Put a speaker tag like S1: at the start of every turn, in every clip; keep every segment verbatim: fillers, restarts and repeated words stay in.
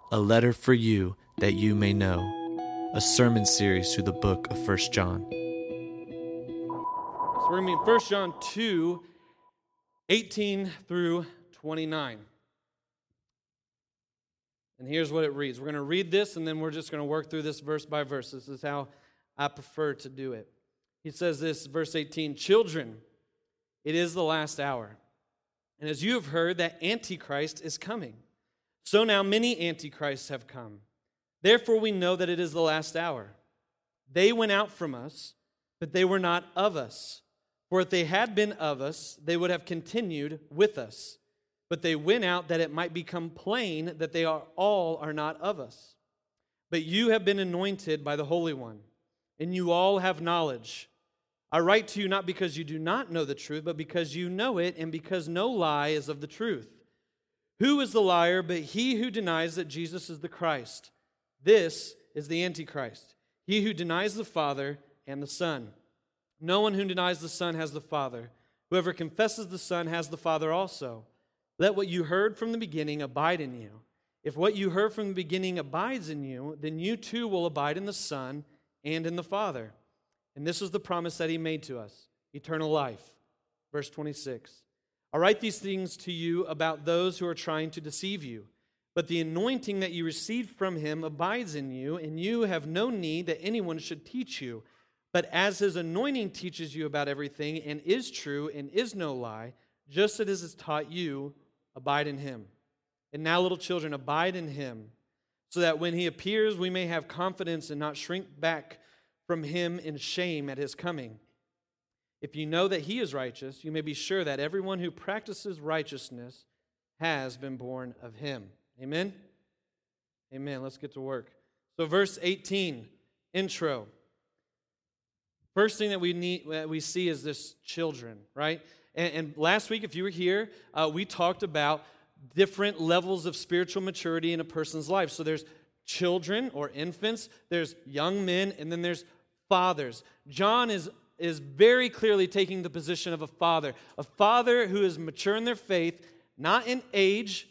S1: a letter for you that you may know, a sermon series through the book of First John.
S2: So we're going to be in First John two, eighteen through twenty-nine. And here's what it reads. We're going to read this, and then we're just going to work through this verse by verse. This is how I prefer to do it. He says this, verse eighteen, "Children, it is the last hour. And as you have heard that Antichrist is coming, so now many Antichrists have come. Therefore we know that it is the last hour. They went out from us, but they were not of us. For if they had been of us, they would have continued with us. But they went out that it might become plain that they are all are not of us. But you have been anointed by the Holy One, and you all have knowledge. I write to you not because you do not know the truth, but because you know it, and because no lie is of the truth. Who is the liar but he who denies that Jesus is the Christ? This is the Antichrist, he who denies the Father and the Son. No one who denies the Son has the Father. Whoever confesses the Son has the Father also. Let what you heard from the beginning abide in you. If what you heard from the beginning abides in you, then you too will abide in the Son and in the Father. And this is the promise that he made to us, eternal life." Verse twenty-six. "I write these things to you about those who are trying to deceive you. But the anointing that you received from him abides in you, and you have no need that anyone should teach you. But as his anointing teaches you about everything, and is true, and is no lie, just as it has taught you, abide in him. And now, little children, abide in him, so that when he appears, we may have confidence and not shrink back from him in shame at his coming. If you know that he is righteous, you may be sure that everyone who practices righteousness has been born of him." Amen? Amen. Let's get to work. So verse eighteen, intro. First thing that we need, that we see is this children, right? And, and last week, if you were here, uh, we talked about different levels of spiritual maturity in a person's life. So there's children or infants, there's young men, and then there's fathers. John is, is very clearly taking the position of a father. A father who is mature in their faith, not in age.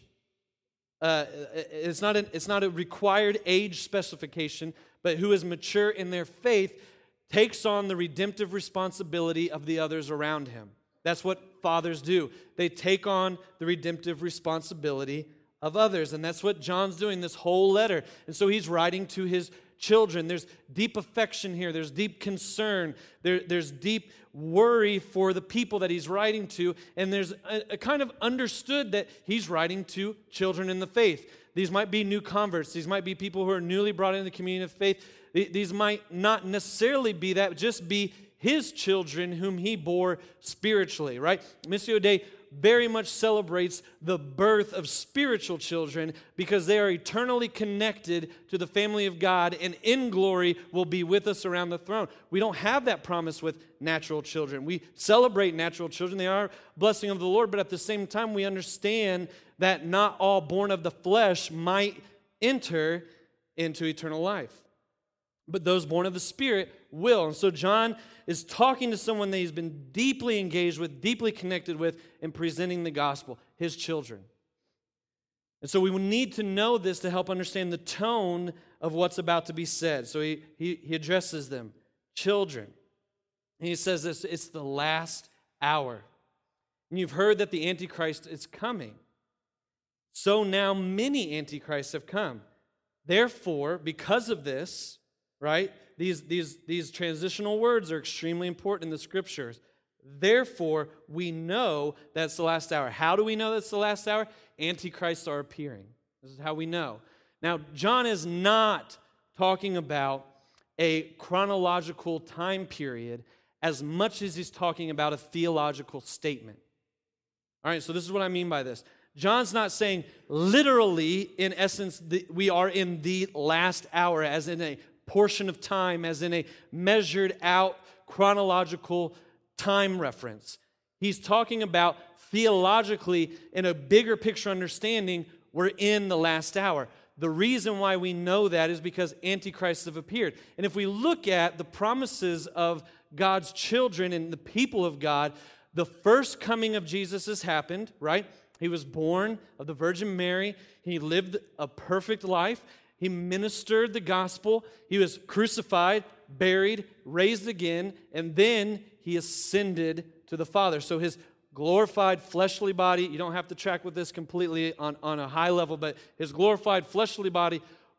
S2: Uh, it's not a, it's not a required age specification, but who is mature in their faith, takes on the redemptive responsibility of the others around him. That's what fathers do. They take on the redemptive responsibility of others. And that's what John's doing this whole letter. And so he's writing to his children. There's deep affection here. There's deep concern. There, there's deep worry for the people that he's writing to. And there's a, a kind of understood that he's writing to children in the faith. These might be new converts. These might be people who are newly brought into the community of faith. These might not necessarily be that, just be his children whom he bore spiritually, right? Missio Dei very much celebrates the birth of spiritual children because they are eternally connected to the family of God and in glory will be with us around the throne. We don't have that promise with natural children. We celebrate natural children. They are a blessing of the Lord, but at the same time we understand that not all born of the flesh might enter into eternal life. But those born of the Spirit will. And so John is talking to someone that he's been deeply engaged with, deeply connected with, in presenting the gospel, his children. And so we need to know this to help understand the tone of what's about to be said. So he, he, he addresses them, children. And he says this, it's the last hour. And you've heard that the Antichrist is coming. So now many Antichrists have come. Therefore, because of this, right? These, these, these transitional words are extremely important in the scriptures. Therefore, we know that's the last hour. How do we know that's the last hour? Antichrists are appearing. This is how we know. Now, John is not talking about a chronological time period as much as he's talking about a theological statement. All right, so this is what I mean by this. John's not saying literally, in essence, the, we are in the last hour, as in a portion of time, as in a measured out chronological time reference. He's talking about theologically, in a bigger picture understanding, we're in the last hour. The reason why we know that is because antichrists have appeared. And if we look at the promises of God's children and the people of God, the first coming of Jesus has happened, right? He was born of the Virgin Mary. He lived a perfect life. He ministered the gospel. He was crucified, buried, raised again, and then he ascended to the Father. So his glorified fleshly body, you don't have to track with this completely on, on a high level, but his glorified fleshly body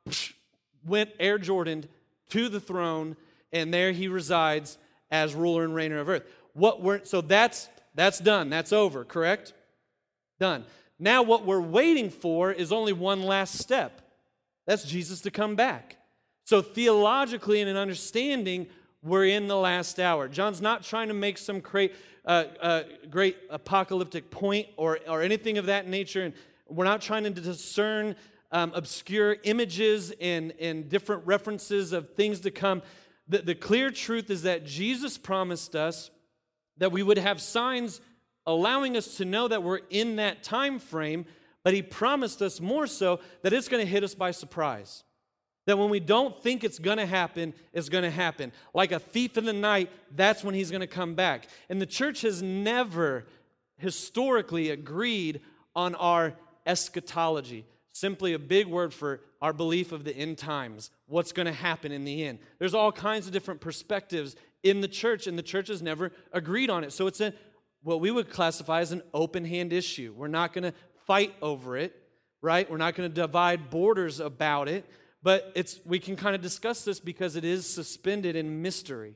S2: went Air Jordaned to the throne, and there he resides as ruler and reigner of earth. What we're so that's that's done. That's over, correct? Done. Now what we're waiting for is only one last step. That's Jesus to come back. So theologically and in understanding, we're in the last hour. John's not trying to make some great, uh, uh, great apocalyptic point or, or anything of that nature. And we're not trying to discern um, obscure images and, and different references of things to come. The, the clear truth is that Jesus promised us that we would have signs allowing us to know that we're in that time frame, but he promised us more so that it's going to hit us by surprise. That when we don't think it's going to happen, it's going to happen. Like a thief in the night, that's when he's going to come back. And the church has never historically agreed on our eschatology. Simply a big word for our belief of the end times. What's going to happen in the end. There's all kinds of different perspectives in the church, and the church has never agreed on it. So it's a, what we would classify as an open hand issue. We're not going to fight over it, right? We're not going to divide borders about it. But it's we can kind of discuss this because it is suspended in mystery.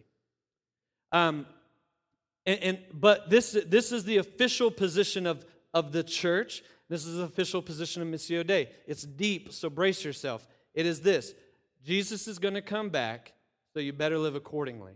S2: Um, and, and but this this is the official position of, of the church. This is the official position of Missio Dei. It's deep, so brace yourself. It is this: Jesus is going to come back, so you better live accordingly.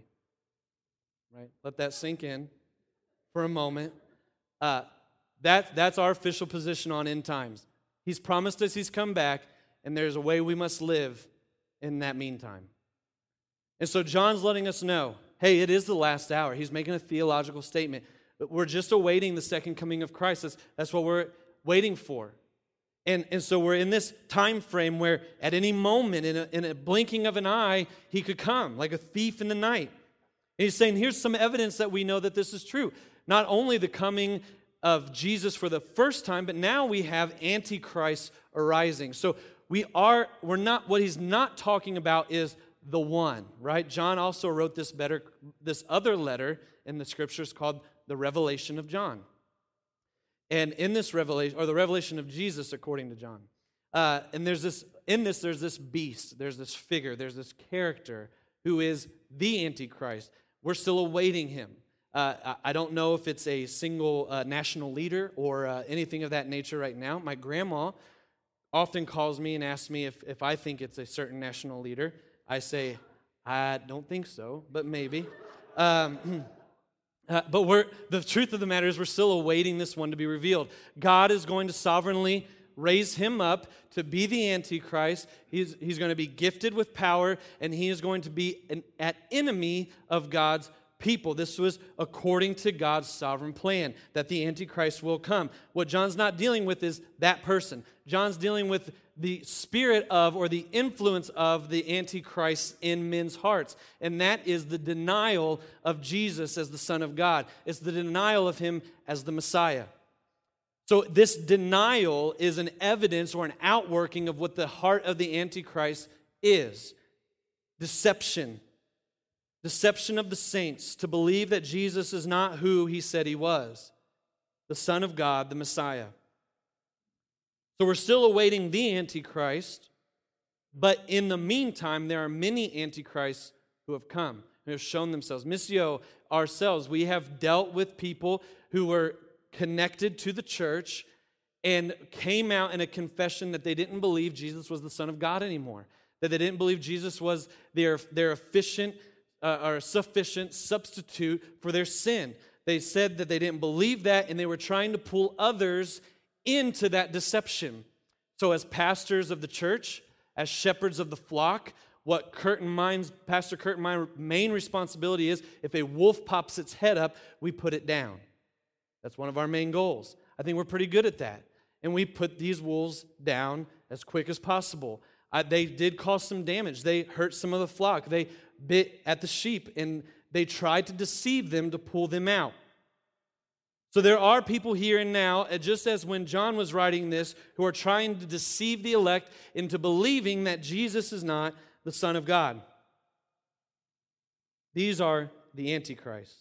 S2: Right? Let that sink in for a moment. Uh, that that's our official position on end times. He's promised us He's come back. And there's a way we must live in that meantime. And so John's letting us know, hey, it is the last hour. He's making a theological statement. We're just awaiting the second coming of Christ. That's, that's what we're waiting for. And, and so we're in this time frame where at any moment, in a, in a blinking of an eye, he could come like a thief in the night. And he's saying, here's some evidence that we know that this is true. Not only the coming of Jesus for the first time, but now we have Antichrist arising. So We are, we're not, what he's not talking about is the one, right? John also wrote this better, this other letter in the scriptures called the Revelation of John. And in this revelation, or the revelation of Jesus according to John. Uh, and there's this, in this, there's this beast, there's this figure, there's this character who is the Antichrist. We're still awaiting him. Uh, I don't know if it's a single uh, national leader or uh, anything of that nature right now. My grandma often calls me and asks me if, if I think it's a certain national leader. I say, I don't think so, but maybe. Um, uh, but we're the truth of the matter is we're still awaiting this one to be revealed. God is going to sovereignly raise him up to be the Antichrist. He's, he's going to be gifted with power, and he is going to be an, an enemy of God's people. This was according to God's sovereign plan, that the Antichrist will come. What John's not dealing with is that person. John's dealing with the spirit of or the influence of the Antichrist in men's hearts. And that is the denial of Jesus as the Son of God. It's the denial of him as the Messiah. So this denial is an evidence or an outworking of what the heart of the Antichrist is. Deception. Deception of the saints to believe that Jesus is not who he said he was, the Son of God, the Messiah. So we're still awaiting the Antichrist, but in the meantime, there are many Antichrists who have come, who have shown themselves. Missio, ourselves, we have dealt with people who were connected to the church and came out in a confession that they didn't believe Jesus was the Son of God anymore, that they didn't believe Jesus was their, their efficient Uh, or sufficient substitute for their sin. They said that they didn't believe that, and they were trying to pull others into that deception. So as pastors of the church, as shepherds of the flock, what Kurt and mine's, Pastor Kurt and my main responsibility is, if a wolf pops its head up, we put it down. That's one of our main goals. I think we're pretty good at that. And we put these wolves down as quick as possible. Uh, they did cause some damage. They hurt some of the flock. They bit at the sheep, and they tried to deceive them to pull them out. So there are people here and now, just as when John was writing this, who are trying to deceive the elect into believing that Jesus is not the Son of God. These are the Antichrist.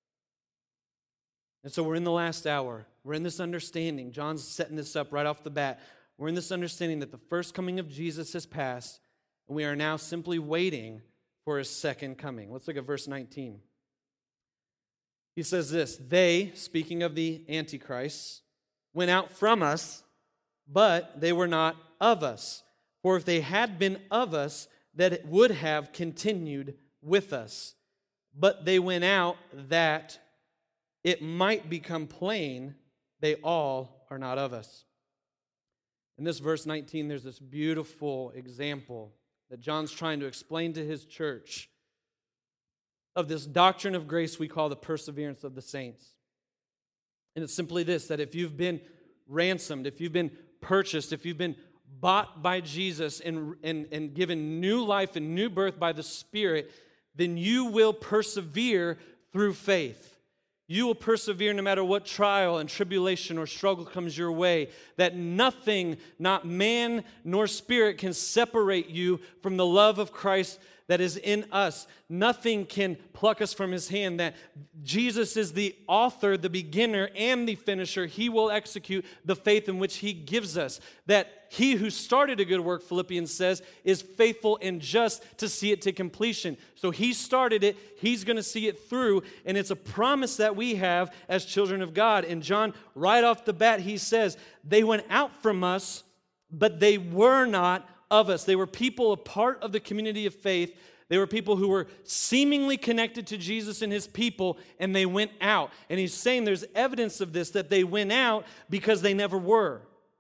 S2: And so we're in the last hour. We're in this understanding. John's setting this up right off the bat. We're in this understanding that the first coming of Jesus has passed, and we are now simply waiting for his second coming. Let's look at verse nineteen. He says this, they, speaking of the Antichrists, went out from us, but they were not of us. For if they had been of us, that it would have continued with us. But they went out that it might become plain they all are not of us. In this verse nineteen, there's this beautiful example that John's trying to explain to his church of this doctrine of grace we call the perseverance of the saints. And it's simply this, that if you've been ransomed, if you've been purchased, if you've been bought by Jesus and, and, and given new life and new birth by the Spirit, then you will persevere through faith. You will persevere no matter what trial and tribulation or struggle comes your way, that nothing, not man nor spirit, can separate you from the love of Christ that is in us. Nothing can pluck us from his hand, that Jesus is the author, the beginner, and the finisher. He will execute the faith in which he gives us. That he who started a good work, Philippians says, is faithful and just to see it to completion. So he started it, he's going to see it through, and it's a promise that we have as children of God. And John, right off the bat, he says, they went out from us, but they were not of us. They were people, a part of the community of faith. They were people who were seemingly connected to Jesus and his people, and they went out. And he's saying there's evidence of this, that they went out because they never were.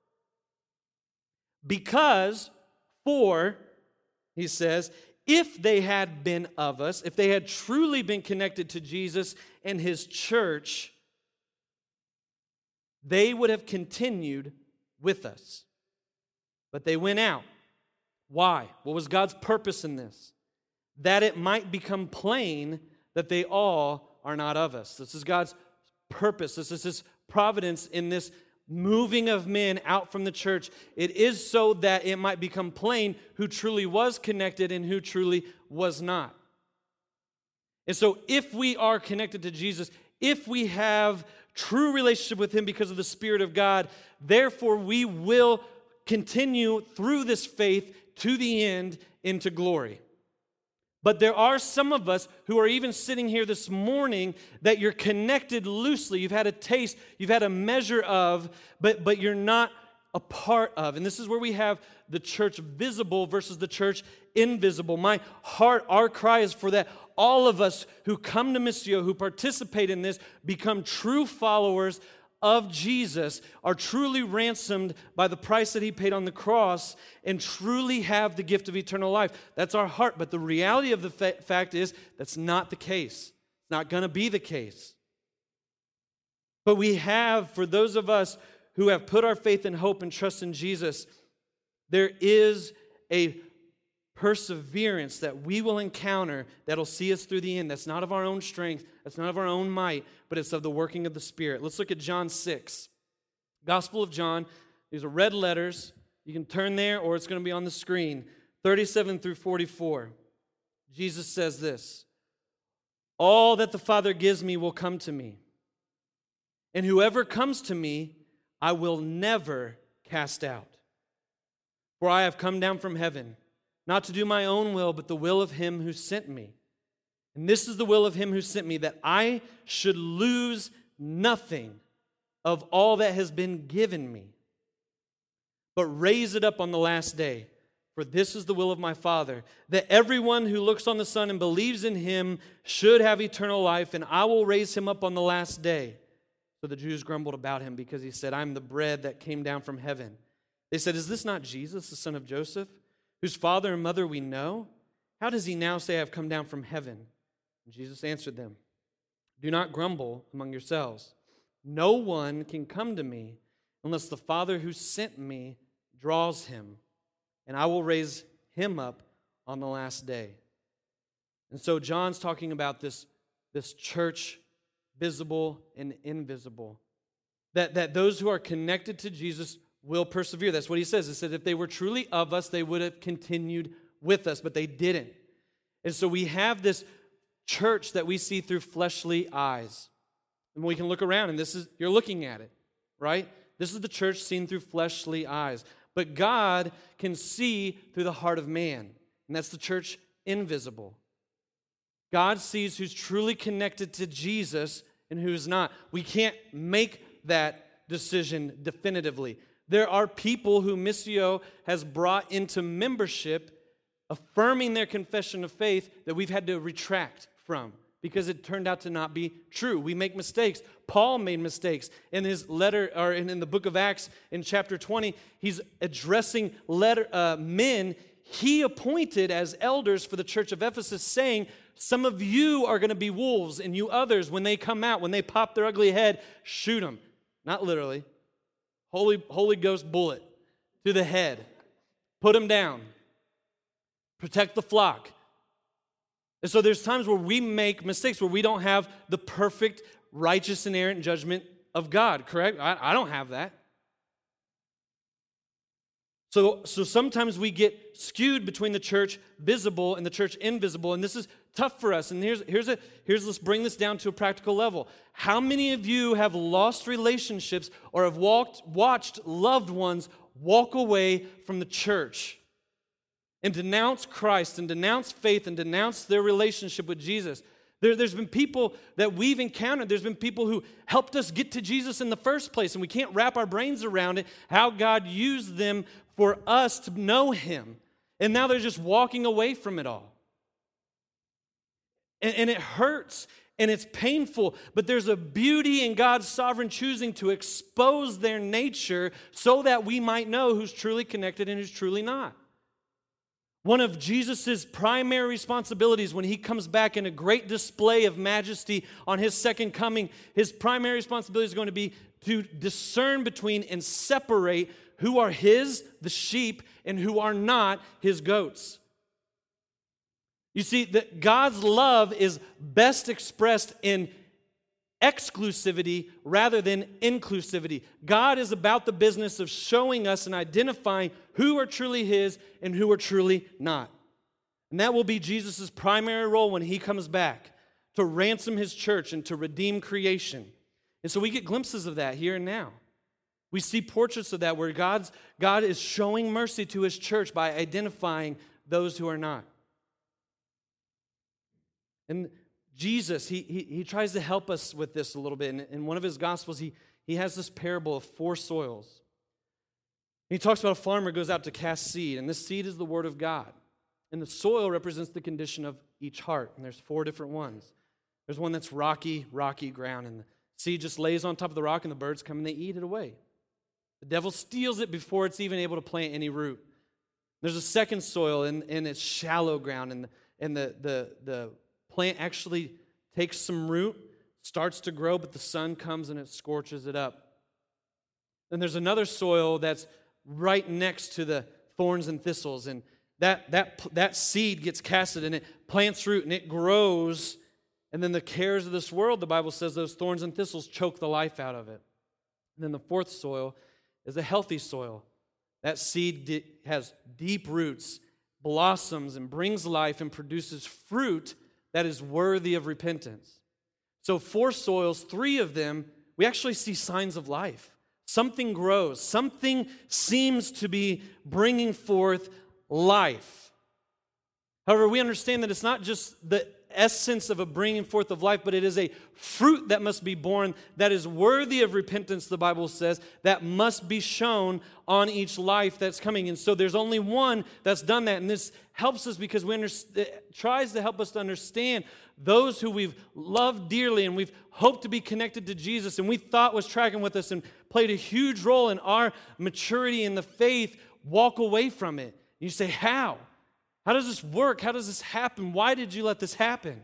S2: Because, for, he says, if they had been of us, if they had truly been connected to Jesus and his church, they would have continued with us. But they went out. Why? What was God's purpose in this? That it might become plain that they all are not of us. This is God's purpose. This is his providence in this moving of men out from the church. It is so that it might become plain who truly was connected and who truly was not. And so if we are connected to Jesus, if we have true relationship with him because of the Spirit of God, therefore we will continue through this faith to the end into glory. But there are some of us who are even sitting here this morning that you're connected loosely. You've had a taste, you've had a measure of, but, but you're not a part of. And this is where we have the church visible versus the church invisible. My heart, our cry is for that all of us who come to Missio, who participate in this, become true followers of Jesus, are truly ransomed by the price that he paid on the cross, and truly have the gift of eternal life. That's our heart. But the reality of the fa- fact is that's not the case. It's not going to be the case. But we have, for those of us who have put our faith and hope and trust in Jesus, there is a perseverance that we will encounter that'll see us through the end. That's not of our own strength. That's not of our own might, but it's of the working of the Spirit. Let's look at John six. Gospel of John. These are red letters. You can turn there or it's going to be on the screen. thirty-seven through forty-four. Jesus says this, all that the Father gives me will come to me. And whoever comes to me, I will never cast out. For I have come down from heaven, not to do my own will, but the will of him who sent me. And this is the will of him who sent me, that I should lose nothing of all that has been given me, but raise it up on the last day. For this is the will of my Father, that everyone who looks on the Son and believes in him should have eternal life, and I will raise him up on the last day. So the Jews grumbled about him because he said, I'm the bread that came down from heaven. They said, is this not Jesus, the son of Joseph, whose father and mother we know? How does he now say, I have come down from heaven? And Jesus answered them, do not grumble among yourselves. No one can come to me unless the Father who sent me draws him, and I will raise him up on the last day. And so John's talking about this, this church visible and invisible. That, that those who are connected to Jesus will persevere. That's what he says. He said if they were truly of us, they would have continued with us, but they didn't. And so we have this church that we see through fleshly eyes. And we can look around, and this is, you're looking at it, right? This is the church seen through fleshly eyes. But God can see through the heart of man, and that's the church invisible. God sees who's truly connected to Jesus and who's not. We can't make that decision definitively. There are people who Missio has brought into membership, affirming their confession of faith that we've had to retract from because it turned out to not be true. We make mistakes. Paul made mistakes. In his letter, or in, in the book of Acts, in chapter twenty, he's addressing letter, uh, men he appointed as elders for the church of Ephesus, saying, some of you are going to be wolves, and you others, when they come out, when they pop their ugly head, shoot them. Not literally. Holy, Holy Ghost bullet to the head. Put them down. Protect the flock. And so there's times where we make mistakes, where we don't have the perfect, righteous, inerrant judgment of God, correct? I, I don't have that. So, so sometimes we get skewed between the church visible and the church invisible, and this is tough for us. And here's, here's, a, here's let's bring this down to a practical level. How many of you have lost relationships or have walked, watched loved ones walk away from the church and denounce Christ and denounce faith and denounce their relationship with Jesus? There, there's been people that we've encountered. There's been people who helped us get to Jesus in the first place, and we can't wrap our brains around it, how God used them for us to know Him. And now they're just walking away from it all. And, and it hurts, and it's painful, but there's a beauty in God's sovereign choosing to expose their nature so that we might know who's truly connected and who's truly not. One of Jesus' primary responsibilities when He comes back in a great display of majesty on His second coming, His primary responsibility is going to be to discern between and separate who are His, the sheep, and who are not His goats. You see, that God's love is best expressed in exclusivity rather than inclusivity. God is about the business of showing us and identifying who are truly His and who are truly not. And that will be Jesus' primary role when He comes back, to ransom His church and to redeem creation. And so we get glimpses of that here and now. We see portraits of that where God's, God is showing mercy to His church by identifying those who are not. And Jesus, he, he, he tries to help us with this a little bit. In, in one of His Gospels, he, he has this parable of four soils. He talks about a farmer goes out to cast seed, and this seed is the Word of God. And the soil represents the condition of each heart, and there's four different ones. There's one that's rocky, rocky ground, and the seed just lays on top of the rock, and the birds come and they eat it away. The devil steals it before it's even able to plant any root. There's a second soil, and, and it's shallow ground, and, and the, the, the plant actually takes some root, starts to grow, but the sun comes and it scorches it up. Then there's another soil that's right next to the thorns and thistles, and that, that, that seed gets casted, and it plants root, and it grows, and then the cares of this world, the Bible says, those thorns and thistles choke the life out of it. And then the fourth soil is a healthy soil. That seed di- has deep roots, blossoms, and brings life and produces fruit that is worthy of repentance. So four soils, three of them, we actually see signs of life. Something grows. Something seems to be bringing forth life. However, we understand that it's not just the essence of a bringing forth of life, but it is a fruit that must be born that is worthy of repentance, the Bible says, that must be shown on each life that's coming. And so there's only one that's done that, and this helps us because we understand, it tries to help us to understand those who we've loved dearly and we've hoped to be connected to Jesus and we thought was tracking with us and played a huge role in our maturity in the faith, walk away from it. You say, how? How does this work? How does this happen? Why did you let this happen?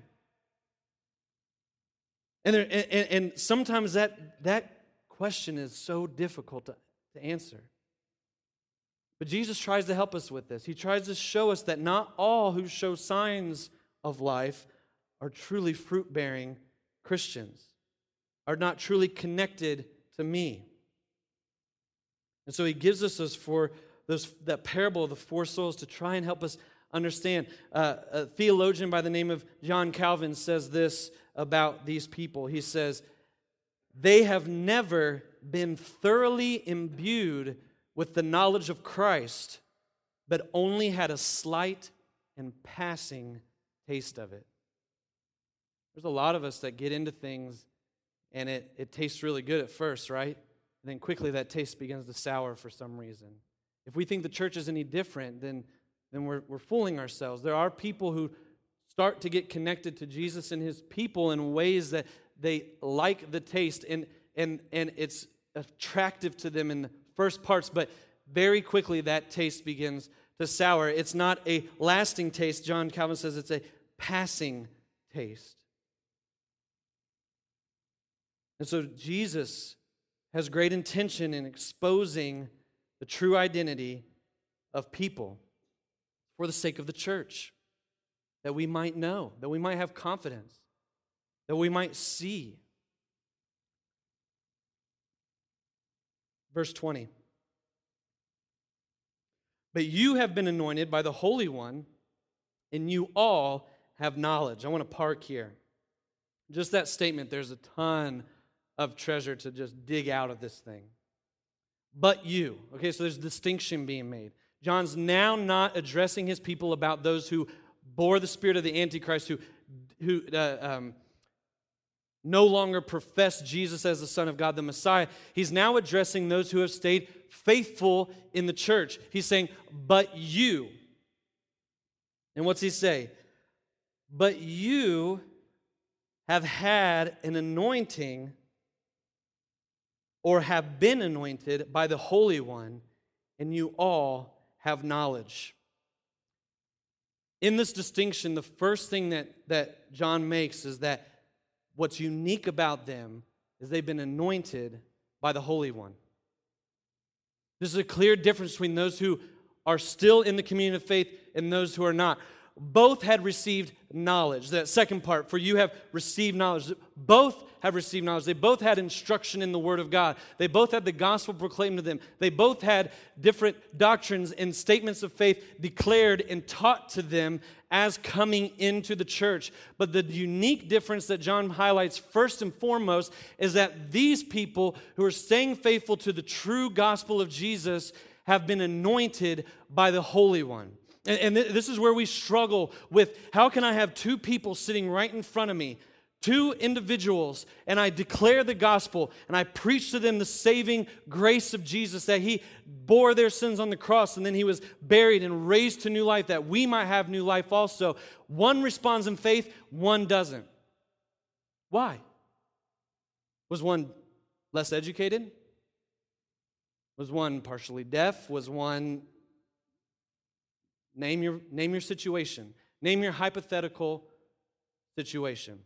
S2: And, there, and, and sometimes that, that question is so difficult to, to answer. But Jesus tries to help us with this. He tries to show us that not all who show signs of life are truly fruit-bearing Christians. are not truly connected to me. And so he gives us those four, those, that parable of the four souls to try and help us understand. Uh, a theologian by the name of John Calvin says this about these people. He says, they have never been thoroughly imbued with the knowledge of Christ, but only had a slight and passing taste of it. There's a lot of us that get into things and it, it tastes really good at first, right? And then quickly that taste begins to sour for some reason. If we think the church is any different, then, then we're, we're fooling ourselves. There are people who start to get connected to Jesus and his people in ways that they like the taste, and, and, and it's attractive to them in the first parts, but very quickly that taste begins to sour. It's not a lasting taste. John Calvin says it's a passing taste. And so Jesus has great intention in exposing the true identity of people for the sake of the church, that we might know, that we might have confidence, that we might see. Verse twenty. But you have been anointed by the Holy One, and you all have knowledge. I want to park here. Just that statement, there's a ton of treasure to just dig out of this thing. But you. Okay, so there's distinction being made. John's now not addressing his people about those who bore the spirit of the Antichrist, who, who uh, um, no longer profess Jesus as the Son of God, the Messiah. He's now addressing those who have stayed faithful in the church. He's saying, but you. And what's he say? But you have had an anointing or have been anointed by the Holy One, and you all have knowledge. In this distinction, the first thing that, that John makes is that what's unique about them is they've been anointed by the Holy One. This is a clear difference between those who are still in the community of faith and those who are not. Both had received knowledge. That second part, for you have received knowledge. Both have received knowledge. They both had instruction in the Word of God. They both had the gospel proclaimed to them. They both had different doctrines and statements of faith declared and taught to them as coming into the church. But the unique difference that John highlights first and foremost is that these people who are staying faithful to the true gospel of Jesus have been anointed by the Holy One. And this is where we struggle with, how can I have two people sitting right in front of me, two individuals, and I declare the gospel, and I preach to them the saving grace of Jesus, that he bore their sins on the cross, and then he was buried and raised to new life, that we might have new life also. One responds in faith, one doesn't. Why? Was one less educated? Was one partially deaf? Was one... Name your, name your situation. Name your hypothetical situation.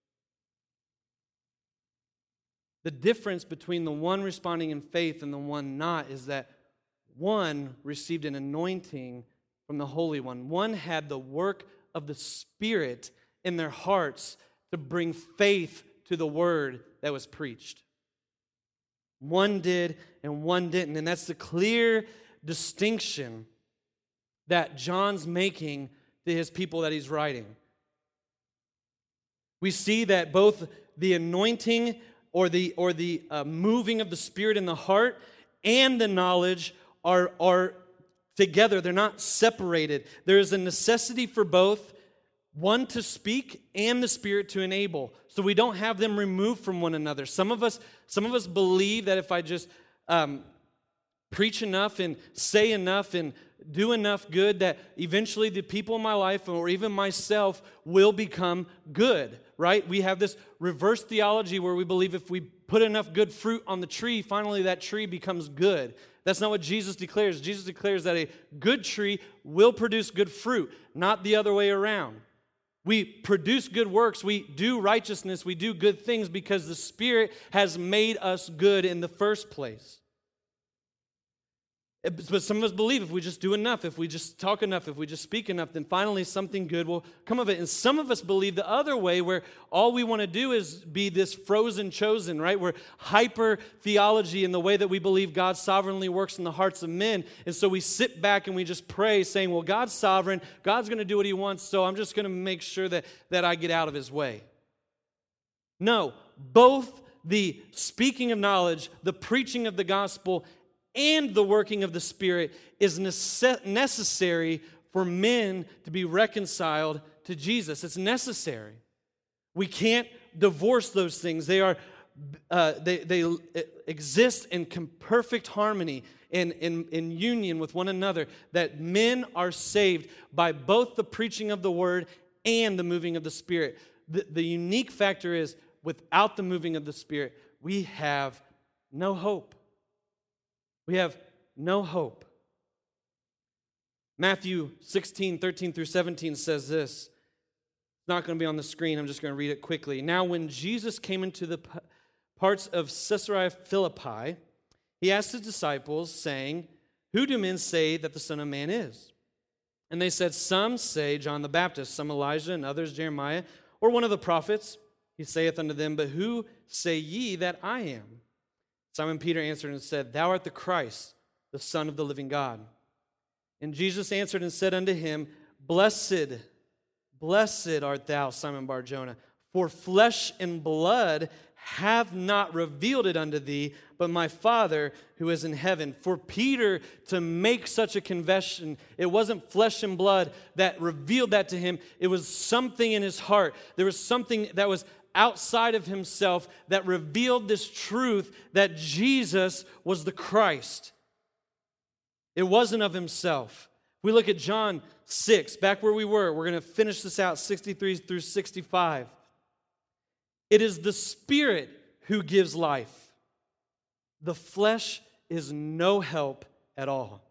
S2: The difference between the one responding in faith and the one not is that one received an anointing from the Holy One. One had the work of the Spirit in their hearts to bring faith to the word that was preached. One did and one didn't. And that's the clear distinction that John's making to his people that he's writing. We see that both the anointing or the or the uh, moving of the Spirit in the heart and the knowledge are, are together. They're not separated. There is a necessity for both, one to speak and the Spirit to enable. So we don't have them removed from one another. Some of us, some of us believe that if I just um, preach enough and say enough and do enough good, that eventually the people in my life or even myself will become good, right? We have this reverse theology where we believe if we put enough good fruit on the tree, finally that tree becomes good. That's not what Jesus declares. Jesus declares that a good tree will produce good fruit, not the other way around. We produce good works, we do righteousness, we do good things because the Spirit has made us good in the first place. But some of us believe if we just do enough, if we just talk enough, if we just speak enough, then finally something good will come of it. And some of us believe the other way, where all we want to do is be this frozen chosen, right? We're hyper theology in the way that we believe God sovereignly works in the hearts of men. And so we sit back and we just pray saying, well, God's sovereign. God's going to do what he wants, so I'm just going to make sure that, that I get out of his way. No, both the speaking of knowledge, the preaching of the gospel, and the working of the Spirit is nece- necessary for men to be reconciled to Jesus. It's necessary. We can't divorce those things. They are, uh, they they exist in com- perfect harmony, in, in, in union with one another, that men are saved by both the preaching of the word and the moving of the Spirit. The, the unique factor is, without the moving of the Spirit, we have no hope. We have no hope. Matthew sixteen, thirteen through seventeen says this. It's not going to be on the screen. I'm just going to read it quickly. Now, when Jesus came into the parts of Caesarea Philippi, he asked his disciples, saying, "Who do men say that the Son of Man is?" And they said, "Some say John the Baptist, some Elijah, and others Jeremiah, or one of the prophets." He saith unto them, "But who say ye that I am?" Simon Peter answered and said, "Thou art the Christ, the Son of the living God." And Jesus answered and said unto him, Blessed, blessed art thou, Simon Bar-Jonah, for flesh and blood have not revealed it unto thee, but my Father who is in heaven. For Peter to make such a confession, it wasn't flesh and blood that revealed that to him. It was something in his heart. There was something that was outside of himself that revealed this truth that Jesus was the Christ. It wasn't of himself. We look at John six, back where we were. We're going to finish this out, sixty-three through sixty-five. It is the Spirit who gives life. The flesh is no help at all.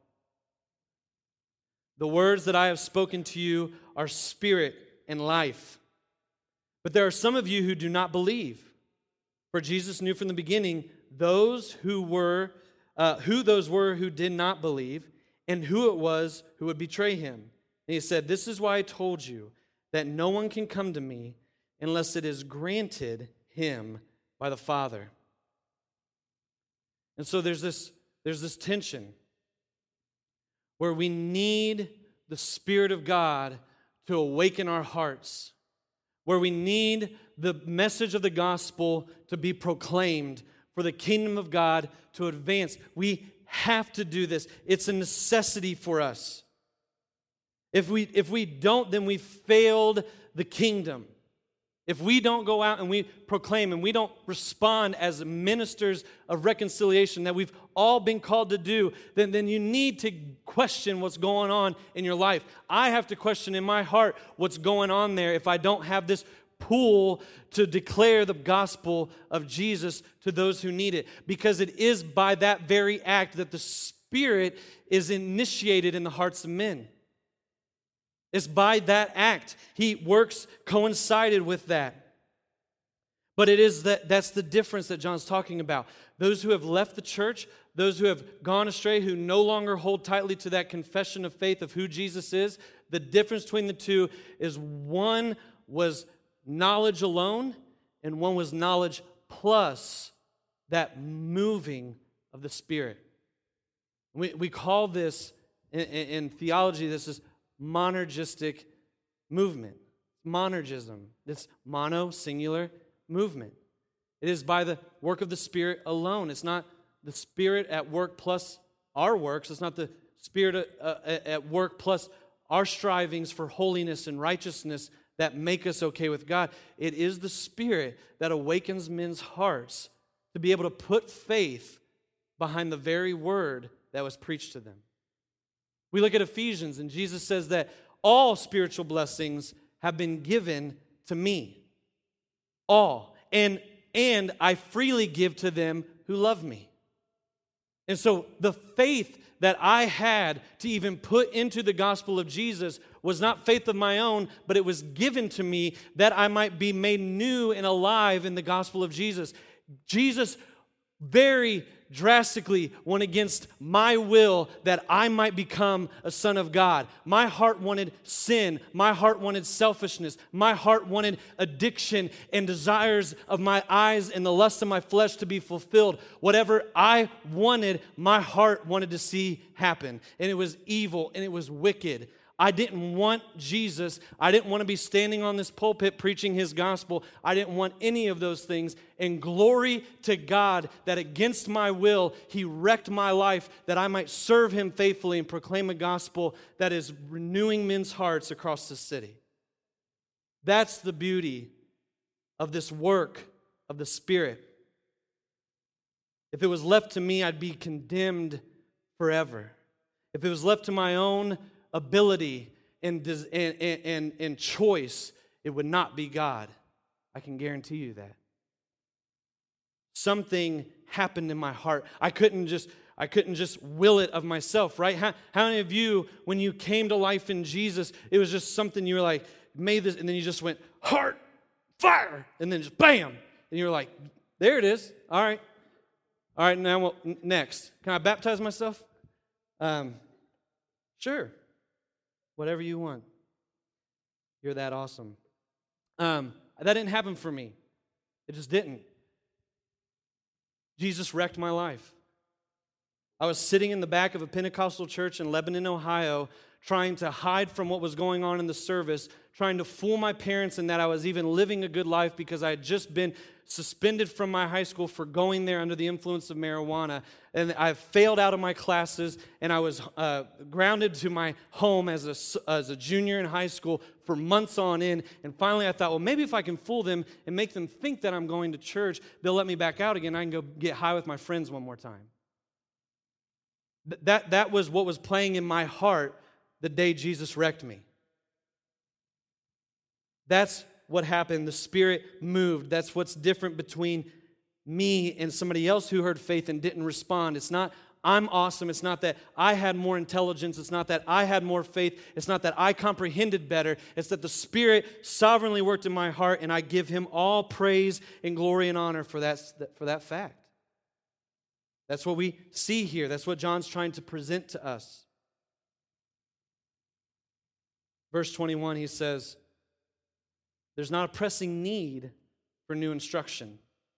S2: The words that I have spoken to you are spirit and life. But there are some of you who do not believe. For Jesus knew from the beginning those who were, uh, who those were who did not believe, and who it was who would betray him. And he said, "This is why I told you that no one can come to me unless it is granted him by the Father." And so there's this, there's this tension where we need the Spirit of God to awaken our hearts, where we need the message of the gospel to be proclaimed, for the kingdom of God to advance. We have to do this. It's a necessity for us. If we, if we don't, then we failed the kingdom. If we don't go out and we proclaim and we don't respond as ministers of reconciliation that we've all been called to do, then, then you need to question what's going on in your life. I have to question in my heart what's going on there if I don't have this pull to declare the gospel of Jesus to those who need it. Because it is by that very act that the Spirit is initiated in the hearts of men. It's by that act. He works coincided with that. But it is that that's the difference that John's talking about. Those who have left the church, those who have gone astray, who no longer hold tightly to that confession of faith of who Jesus is, the difference between the two is one was knowledge alone, and one was knowledge plus that moving of the Spirit. We, we call this, in, in theology, this is monergistic movement. Monergism. This mono, singular movement. It is by the work of the Spirit alone. It's not the Spirit at work plus our works. It's not the Spirit uh, at work plus our strivings for holiness and righteousness that make us okay with God. It is the Spirit that awakens men's hearts to be able to put faith behind the very word that was preached to them. We look at Ephesians, and Jesus says that all spiritual blessings have been given to me. All. And, and I freely give to them who love me. And so the faith that I had to even put into the gospel of Jesus was not faith of my own, but it was given to me that I might be made new and alive in the gospel of Jesus. Jesus very drastically went against my will that I might become a son of God. My heart wanted sin. My heart wanted selfishness. My heart wanted addiction and desires of my eyes and the lust of my flesh to be fulfilled. Whatever I wanted, my heart wanted to see happen. And it was evil and it was wicked. I didn't want Jesus. I didn't want to be standing on this pulpit preaching his gospel. I didn't want any of those things. And glory to God that against my will, he wrecked my life that I might serve him faithfully and proclaim a gospel that is renewing men's hearts across the city. That's the beauty of this work of the Spirit. If it was left to me, I'd be condemned forever. If it was left to my own ability and, and, and, and choice, it would not be God. I can guarantee you that. Something happened in my heart. I couldn't just I couldn't just will it of myself, right? How, how many of you, when you came to life in Jesus, it was just something you were like, made this, and then you just went, heart, fire, and then just bam, and you were like, there it is. All right. All right, now well, next. Can I baptize myself? Um, sure. Whatever you want. You're that awesome. Um, that didn't happen for me. It just didn't. Jesus wrecked my life. I was sitting in the back of a Pentecostal church in Lebanon, Ohio, trying to hide from what was going on in the service, trying to fool my parents in that I was even living a good life because I had just been suspended from my high school for going there under the influence of marijuana. And I failed out of my classes, and I was uh, grounded to my home as a, as a junior in high school for months on end. And finally I thought, well, maybe if I can fool them and make them think that I'm going to church, they'll let me back out again. I can go get high with my friends one more time. That, that was what was playing in my heart the day Jesus wrecked me. That's what happened. The Spirit moved. That's what's different between me and somebody else who heard faith and didn't respond. It's not I'm awesome. It's not that I had more intelligence. It's not that I had more faith. It's not that I comprehended better. It's that the Spirit sovereignly worked in my heart, and I give him all praise and glory and honor for that, for that fact. That's what we see here. That's what John's trying to present to us. Verse twenty-one, he says, there's not a pressing need for new instruction,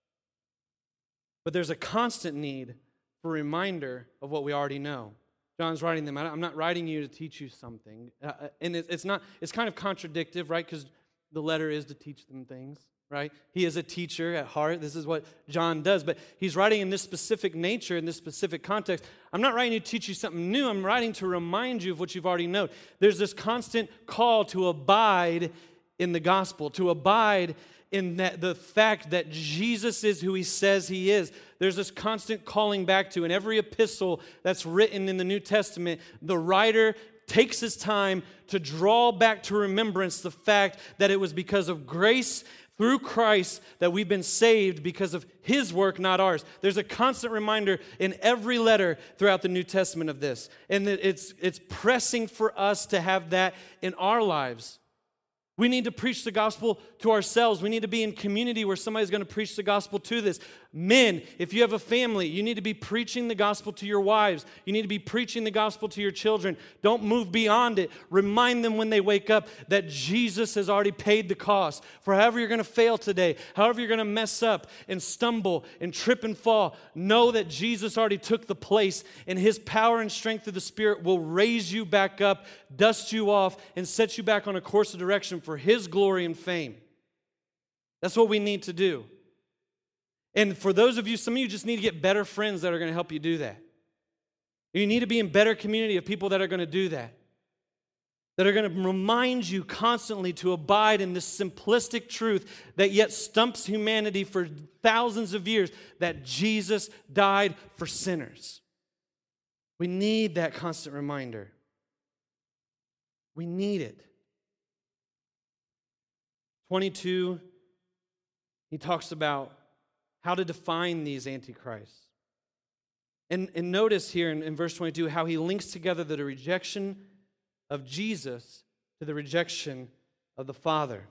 S2: but there's a constant need for a reminder of what we already know. John's writing them. I'm not writing you to teach you something. Uh, and it's not. It's kind of contradictive, right? Because the letter is to teach them things, right? He is a teacher at heart. This is what John does. But he's writing in this specific nature, in this specific context. I'm not writing to teach you something new. I'm writing to remind you of what you've already known. There's this constant call to abide in the gospel, to abide in that, the fact that Jesus is who he says he is. There's this constant calling back to. In every epistle that's written in the New Testament, the writer takes his time to draw back to remembrance the fact that it was because of grace through Christ that we've been saved because of his work, not ours. There's a constant reminder in every letter throughout the New Testament of this. And it's, it's pressing for us to have that in our lives. We need to preach the gospel to ourselves. We need to be in community where somebody's going to preach the gospel to this. Men, if you have a family, you need to be preaching the gospel to your wives. You need to be preaching the gospel to your children. Don't move beyond it. Remind them when they wake up that Jesus has already paid the cost. For however you're going to fail today, however you're going to mess up and stumble and trip and fall, know that Jesus already took the place, and his power and strength of the Spirit will raise you back up, dust you off, and set you back on a course of direction for his glory and fame. That's what we need to do. And for those of you, some of you just need to get better friends that are going to help you do that. You need to be in better community of people that are going to do that. That are going to remind you constantly to abide in this simplistic truth that yet stumps humanity for thousands of years, that Jesus died for sinners. We need that constant reminder. We need it. twenty-two, he talks about how to define these antichrists. And, and notice here in, in verse twenty-two how he links together the rejection of Jesus to the rejection of the Father.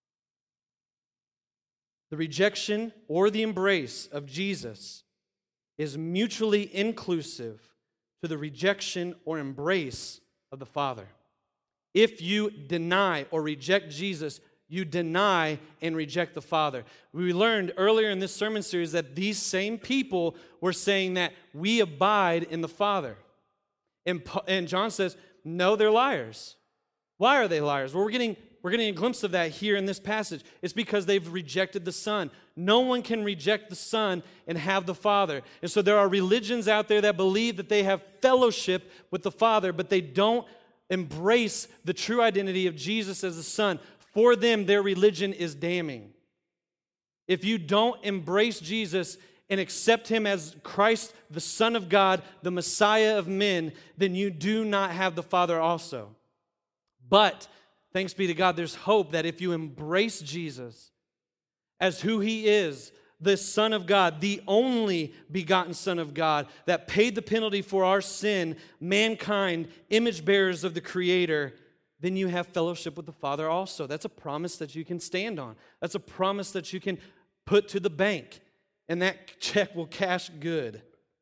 S2: The rejection or the embrace of Jesus is mutually inclusive to the rejection or embrace of the Father. If you deny or reject Jesus, you deny and reject the Father. We learned earlier in this sermon series that these same people were saying that we abide in the Father. And, and John says, no, they're liars. Why are they liars? Well, we're getting, we're getting a glimpse of that here in this passage. It's because they've rejected the Son. No one can reject the Son and have the Father. And so there are religions out there that believe that they have fellowship with the Father, but they don't embrace the true identity of Jesus as the Son. For them, their religion is damning. If you don't embrace Jesus and accept Him as Christ, the Son of God, the Messiah of men, then you do not have the Father also. But, thanks be to God, there's hope that if you embrace Jesus as who He is, the Son of God, the only begotten Son of God, that paid the penalty for our sin, mankind, image bearers of the Creator, then you have fellowship with the Father also. That's a promise that you can stand on. That's a promise that you can put to the bank, and that check will cash good.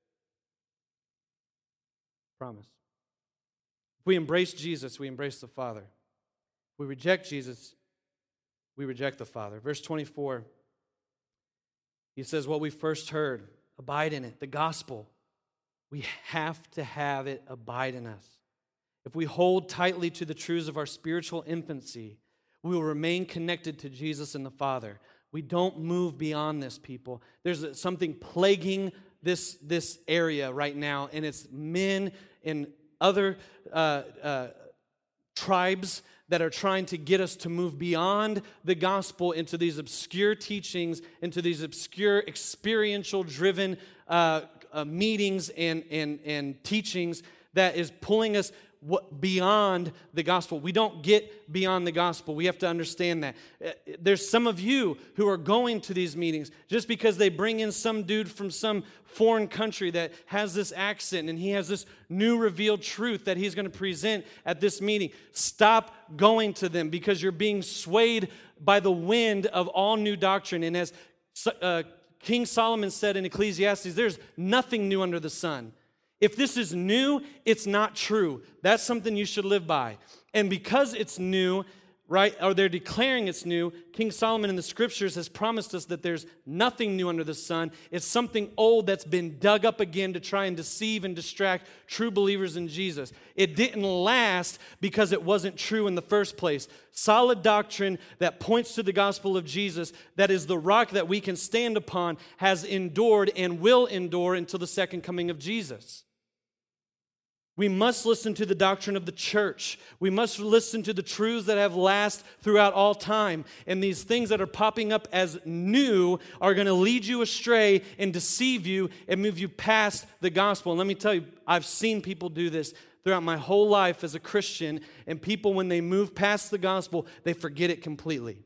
S2: Promise. If we embrace Jesus, we embrace the Father. If we reject Jesus, we reject the Father. Verse twenty-four, he says, what we first heard, abide in it, the gospel. We have to have it abide in us. If we hold tightly to the truths of our spiritual infancy, we will remain connected to Jesus and the Father. We don't move beyond this, people. There's something plaguing this, this area right now, and it's men and other uh, uh, tribes that are trying to get us to move beyond the gospel into these obscure teachings, into these obscure experiential-driven uh, uh, meetings and, and, and teachings that is pulling us What, beyond the gospel. We don't get beyond the gospel. We have to understand that. There's some of you who are going to these meetings just because they bring in some dude from some foreign country that has this accent and he has this new revealed truth that he's going to present at this meeting. Stop going to them because you're being swayed by the wind of all new doctrine. And as uh, King Solomon said in Ecclesiastes, there's nothing new under the sun. If this is new, it's not true. That's something you should live by. And because it's new, right, or they're declaring it's new, King Solomon in the scriptures has promised us that there's nothing new under the sun. It's something old that's been dug up again to try and deceive and distract true believers in Jesus. It didn't last because it wasn't true in the first place. Solid doctrine that points to the gospel of Jesus, that is the rock that we can stand upon, has endured and will endure until the second coming of Jesus. We must listen to the doctrine of the church. We must listen to the truths that have lasted throughout all time. And these things that are popping up as new are going to lead you astray and deceive you and move you past the gospel. And let me tell you, I've seen people do this throughout my whole life as a Christian. And people, when they move past the gospel, they forget it completely.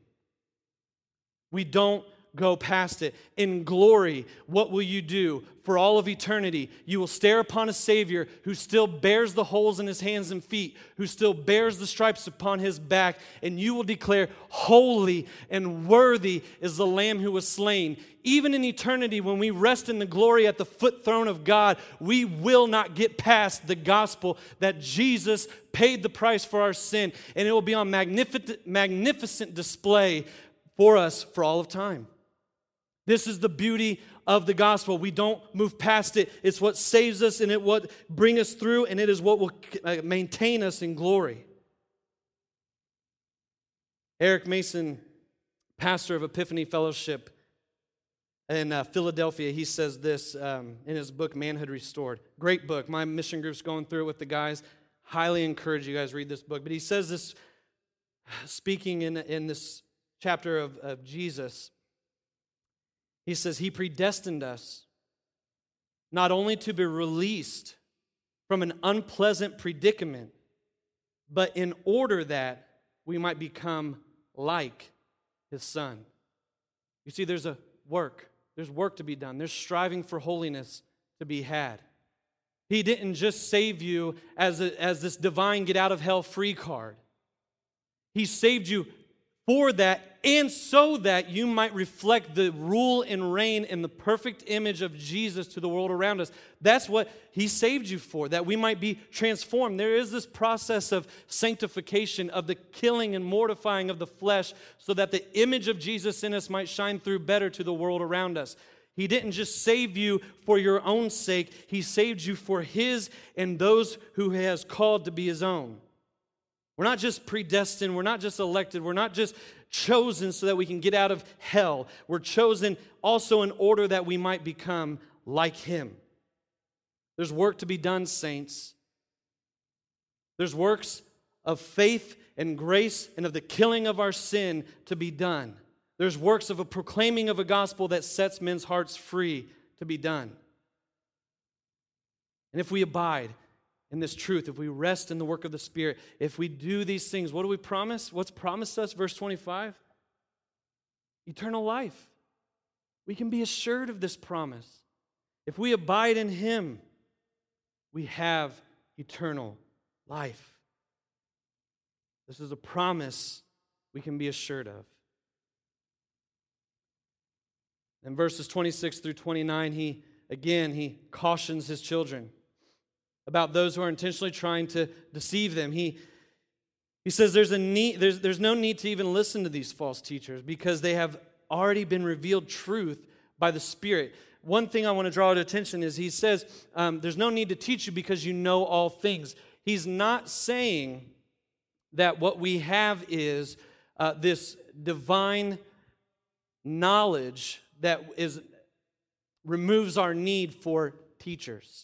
S2: We don't go past it. In glory, what will you do? For all of eternity, you will stare upon a Savior who still bears the holes in His hands and feet, who still bears the stripes upon His back, and you will declare, holy and worthy is the Lamb who was slain. Even in eternity, when we rest in the glory at the foot throne of God, we will not get past the gospel that Jesus paid the price for our sin, and it will be on magnificent, magnificent display for us for all of time. This is the beauty of the gospel. We don't move past it. It's what saves us, and it what brings us through, and it is what will maintain us in glory. Eric Mason, pastor of Epiphany Fellowship in uh, Philadelphia, he says this um, in his book, Manhood Restored. Great book. My mission group's going through it with the guys. Highly encourage you guys to read this book. But he says this, speaking in, in this chapter of, of Jesus, he says, He predestined us not only to be released from an unpleasant predicament, but in order that we might become like His Son. You see, there's a work. There's work to be done. There's striving for holiness to be had. He didn't just save you as, a, as this divine get-out-of-hell free card. He saved you for that, and so that you might reflect the rule and reign in the perfect image of Jesus to the world around us. That's what he saved you for, that we might be transformed. There is this process of sanctification, of the killing and mortifying of the flesh, so that the image of Jesus in us might shine through better to the world around us. He didn't just save you for your own sake. He saved you for his and those who he has called to be his own. We're not just predestined. We're not just elected. We're not just chosen so that we can get out of hell. We're chosen also in order that we might become like him. There's work to be done, saints. There's works of faith and grace and of the killing of our sin to be done. There's works of a proclaiming of a gospel that sets men's hearts free to be done. And if we abide in this truth, if we rest in the work of the Spirit, if we do these things, what do we promise? What's promised us? Verse twenty-five? Eternal life. We can be assured of this promise. If we abide in him, we have eternal life. This is a promise we can be assured of. In verses twenty-six through twenty-nine, he again, he cautions his children about those who are intentionally trying to deceive them. He, he says there's, a need, there's, there's no need to even listen to these false teachers because they have already been revealed truth by the Spirit. One thing I want to draw to attention is he says um, there's no need to teach you because you know all things. He's not saying that what we have is uh, this divine knowledge that is removes our need for teachers.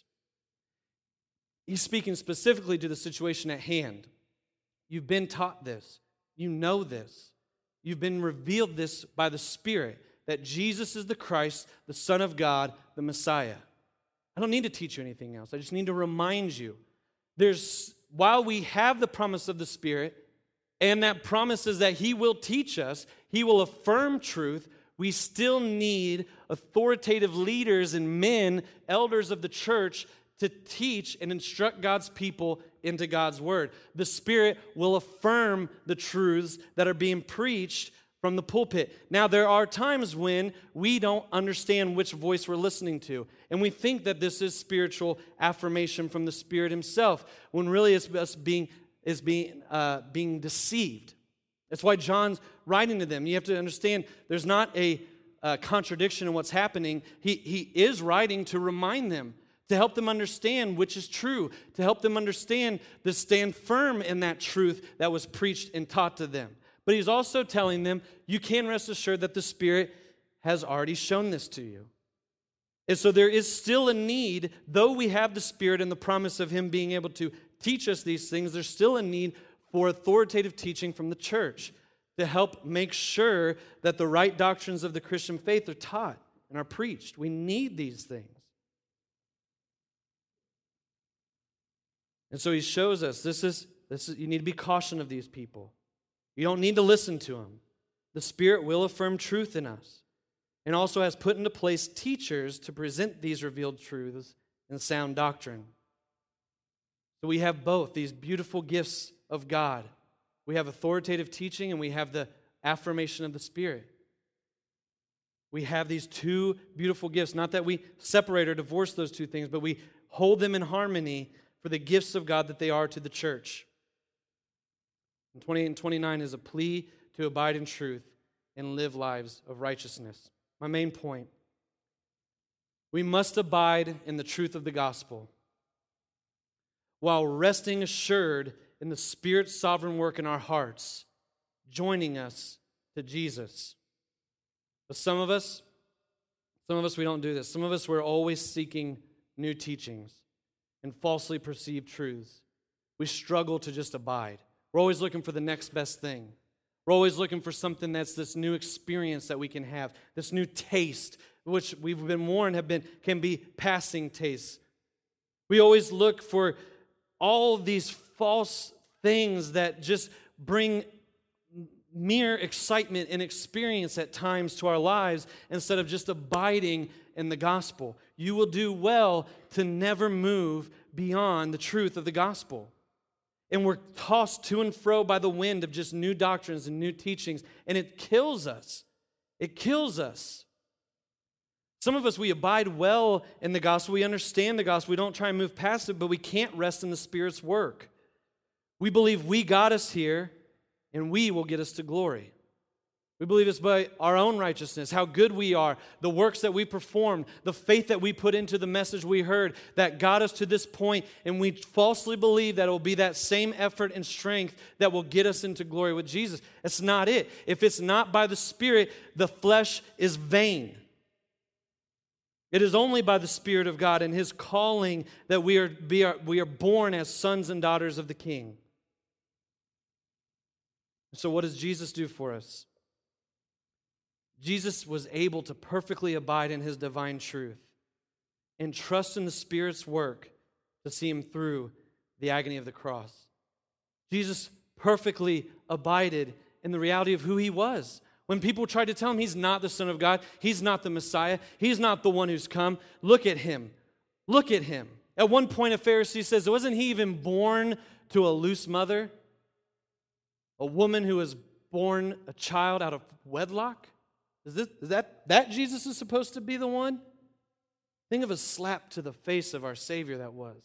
S2: He's speaking specifically to the situation at hand. You've been taught this. You know this. You've been revealed this by the Spirit, that Jesus is the Christ, the Son of God, the Messiah. I don't need to teach you anything else. I just need to remind you. There's, while we have the promise of the Spirit, and that promise is that he will teach us, he will affirm truth, we still need authoritative leaders and men, elders of the church, to teach and instruct God's people into God's word. The Spirit will affirm the truths that are being preached from the pulpit. Now, there are times when we don't understand which voice we're listening to, and we think that this is spiritual affirmation from the Spirit himself, when really it's us being, is being, uh, being deceived. That's why John's writing to them. You have to understand there's not a, a contradiction in what's happening. He, he is writing to remind them, to help them understand which is true, to help them understand to stand firm in that truth that was preached and taught to them. But he's also telling them, you can rest assured that the Spirit has already shown this to you. And so there is still a need, though we have the Spirit and the promise of him being able to teach us these things, there's still a need for authoritative teaching from the church to help make sure that the right doctrines of the Christian faith are taught and are preached. We need these things. And so he shows us this is, this is, you need to be cautious of these people. You don't need to listen to them. The Spirit will affirm truth in us and also has put into place teachers to present these revealed truths and sound doctrine. So we have both these beautiful gifts of God. We have authoritative teaching and we have the affirmation of the Spirit. We have these two beautiful gifts. Not that we separate or divorce those two things, but we hold them in harmony for the gifts of God that they are to the church. And twenty-eight and twenty-nine is a plea to abide in truth and live lives of righteousness. My main point, we must abide in the truth of the gospel while resting assured in the Spirit's sovereign work in our hearts, joining us to Jesus. But some of us, some of us, we don't do this. Some of us, we're always seeking new teachings and falsely perceived truths. We struggle to just abide. We're always looking for the next best thing. We're always looking for something that's this new experience that we can have, this new taste, which we've been warned have been can be passing tastes. We always look for all these false things that just bring mere excitement and experience at times to our lives instead of just abiding in the gospel. You will do well to never move beyond the truth of the gospel. And we're tossed to and fro by the wind of just new doctrines and new teachings, and it kills us. It kills us. Some of us, we abide well in the gospel. We understand the gospel. We don't try and move past it, but we can't rest in the Spirit's work. We believe we got us here, and we will get us to glory. We believe it's by our own righteousness, how good we are, the works that we performed, the faith that we put into the message we heard that got us to this point, and we falsely believe that it will be that same effort and strength that will get us into glory with Jesus. That's not it. If it's not by the Spirit, the flesh is vain. It is only by the Spirit of God and His calling that we are, we are, we are born as sons and daughters of the King. So what does Jesus do for us? Jesus was able to perfectly abide in His divine truth and trust in the Spirit's work to see Him through the agony of the cross. Jesus perfectly abided in the reality of who He was. When people tried to tell Him He's not the Son of God, He's not the Messiah, He's not the one who's come, look at Him. Look at Him. At one point, a Pharisee says, wasn't He even born to a loose mother? A woman who was born a child out of wedlock? Is, this, is that, that Jesus is supposed to be the one? Think of a slap to the face of our Savior that was.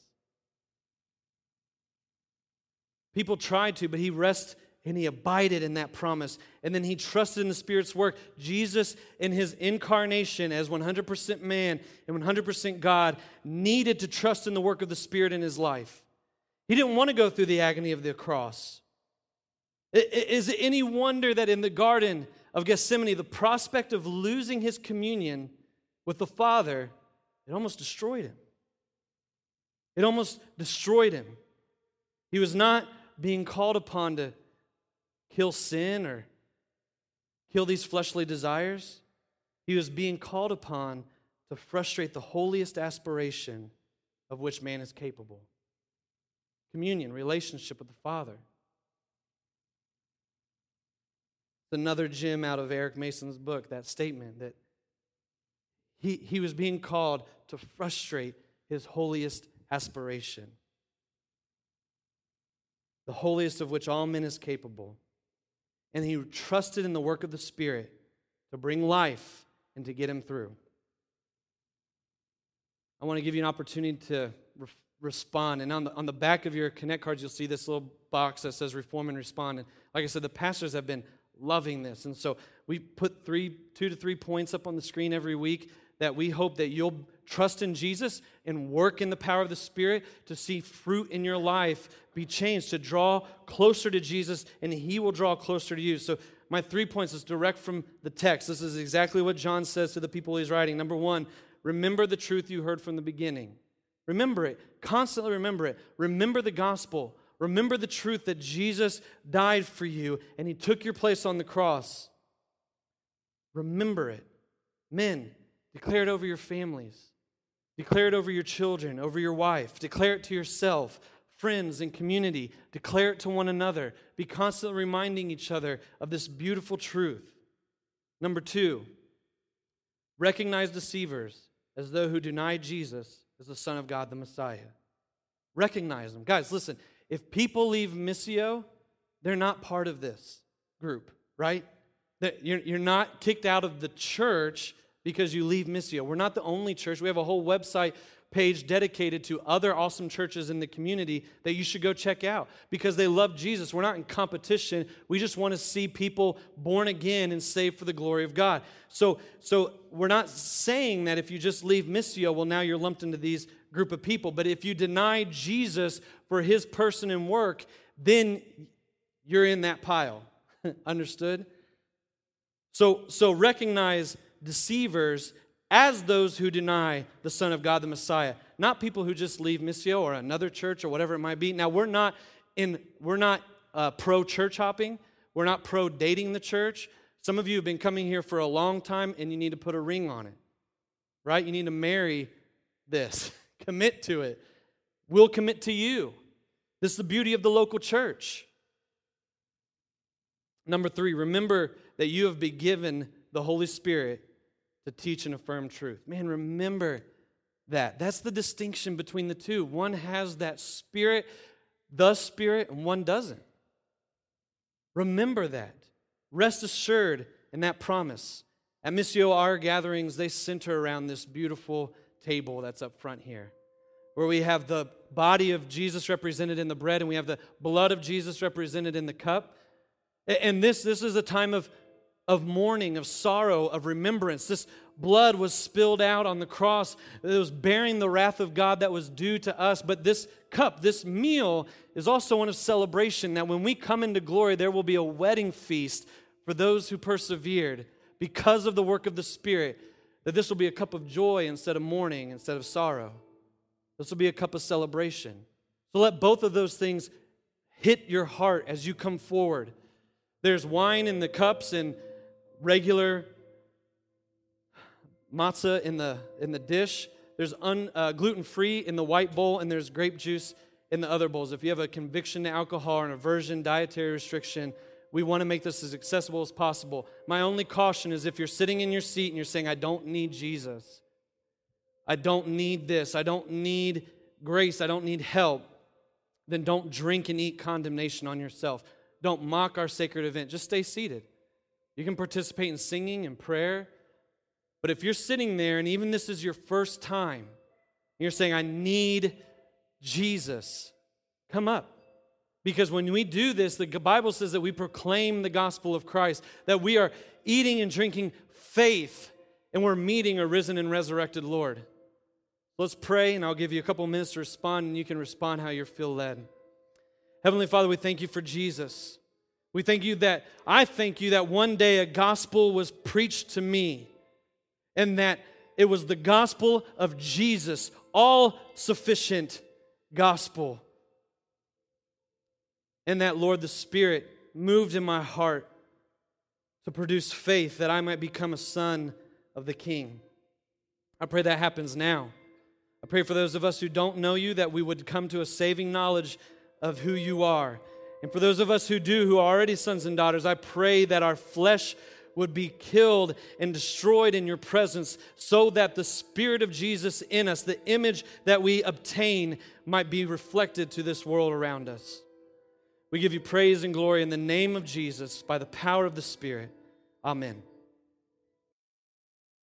S2: People tried to, but He rested and He abided in that promise. And then He trusted in the Spirit's work. Jesus, in His incarnation as one hundred percent man and one hundred percent God, needed to trust in the work of the Spirit in His life. He didn't want to go through the agony of the cross. Is it any wonder that in the Garden of Gethsemane, the prospect of losing His communion with the Father, it almost destroyed Him. It almost destroyed Him. He was not being called upon to kill sin or kill these fleshly desires. He was being called upon to frustrate the holiest aspiration of which man is capable. Communion, relationship with the Father. Another gem out of Eric Mason's book, that statement that he, he was being called to frustrate his holiest aspiration. The holiest of which all men is capable. And he trusted in the work of the Spirit to bring life and to get him through. I want to give you an opportunity to re- respond. And on the, on the back of your Connect cards, you'll see this little box that says Reform and Respond. And like I said, the pastors have been loving this. And so we put three, two to three points up on the screen every week that we hope that you'll trust in Jesus and work in the power of the Spirit to see fruit in your life be changed, to draw closer to Jesus, and He will draw closer to you. So my three points is direct from the text. This is exactly what John says to the people he's writing. Number one, remember the truth you heard from the beginning. Remember it. Constantly remember it. Remember the gospel. Remember the truth that Jesus died for you and He took your place on the cross. Remember it. Men, declare it over your families. Declare it over your children, over your wife. Declare it to yourself, friends, and community. Declare it to one another. Be constantly reminding each other of this beautiful truth. Number two, recognize deceivers as those who deny Jesus as the Son of God, the Messiah. Recognize them. Guys, listen. If people leave Missio, they're not part of this group, right? You're not kicked out of the church because you leave Missio. We're not the only church. We have a whole website page dedicated to other awesome churches in the community that you should go check out because they love Jesus. We're not in competition. We just want to see people born again and saved for the glory of God. So, so we're not saying that if you just leave Missio, well, now you're lumped into these group of people. But if you deny Jesus for His person and work, then you're in that pile. Understood? So, so recognize deceivers as those who deny the Son of God, the Messiah. Not people who just leave Missio or another church or whatever it might be. Now, we're not in we're not uh, pro-church hopping. We're not pro-dating the church. Some of you have been coming here for a long time and you need to put a ring on it. Right? You need to marry this. Commit to it. We'll commit to you. This is the beauty of the local church. Number three, remember that you have been given the Holy Spirit to teach and affirm truth. Man, remember that. That's the distinction between the two. One has that Spirit the Spirit and one doesn't. Remember that. Rest assured in that promise. At Missio, our gatherings, they center around this beautiful table that's up front here, where we have the body of Jesus represented in the bread and we have the blood of Jesus represented in the cup. And this, this is a time of, of mourning, of sorrow, of remembrance. This blood was spilled out on the cross. It was bearing the wrath of God that was due to us. But this cup, this meal, is also one of celebration, that when we come into glory, there will be a wedding feast for those who persevered because of the work of the Spirit, that this will be a cup of joy instead of mourning, instead of sorrow. This will be a cup of celebration. So let both of those things hit your heart as you come forward. There's wine in the cups and regular matzah in the in the dish. There's un, uh, gluten-free in the white bowl, and there's grape juice in the other bowls. If you have a conviction to alcohol or an aversion, dietary restriction, we want to make this as accessible as possible. My only caution is if you're sitting in your seat and you're saying, I don't need Jesus. I don't need this. I don't need grace. I don't need help. Then don't drink and eat condemnation on yourself. Don't mock our sacred event. Just stay seated. You can participate in singing and prayer. But if you're sitting there and even this is your first time, you're saying, I need Jesus, come up. Because when we do this, the Bible says that we proclaim the gospel of Christ, that we are eating and drinking faith, and we're meeting a risen and resurrected Lord. Let's pray, and I'll give you a couple minutes to respond, and you can respond how you feel led. Heavenly Father, we thank you for Jesus. We thank you that, I thank you that one day a gospel was preached to me, and that it was the gospel of Jesus, all-sufficient gospel. And that, Lord, the Spirit moved in my heart to produce faith that I might become a son of the King. I pray that happens now. I pray for those of us who don't know you that we would come to a saving knowledge of who you are. And for those of us who do, who are already sons and daughters, I pray that our flesh would be killed and destroyed in your presence so that the Spirit of Jesus in us, the image that we obtain, might be reflected to this world around us. We give you praise and glory in the name of Jesus by the power of the Spirit. Amen.